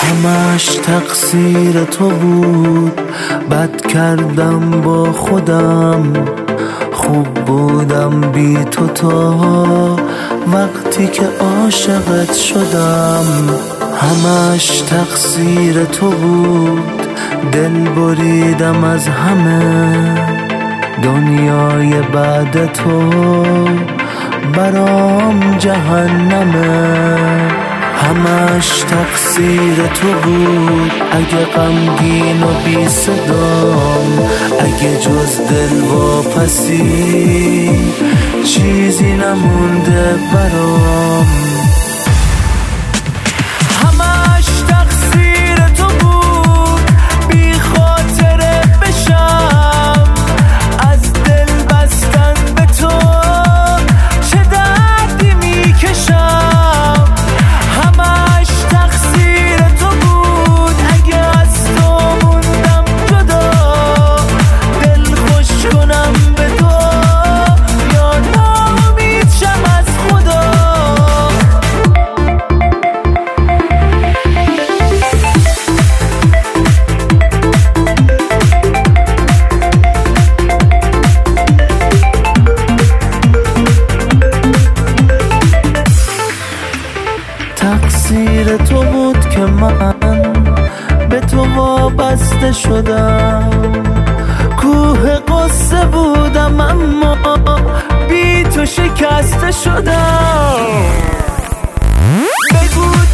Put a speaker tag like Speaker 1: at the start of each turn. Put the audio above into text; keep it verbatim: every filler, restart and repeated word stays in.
Speaker 1: همش تقصیر تو بود، بد کردم با خودم، خوب بودم بی تو تا وقتی که عاشقت شدم. همش تقصیر تو بود، دل بریدم از همه، دنیای بعد تو برام جهنمه. همش تقصیر تو بود، اگه غمگین و بی صدام، اگه جز دل واپسی چیزی نمونده برام. همش تقصیر تو بود، بی خاطره بشم از دل بستن به تو، چه دردی میکشم. همش تقصیر تو بود، اگه از تو موندم جدا، دل خوش کنم به تو یا ناامید شم از خدا. تقصیر تو بود که من به تو وابسته شدم، کوه قصه بودم اما بی تو شکسته شدم. بگو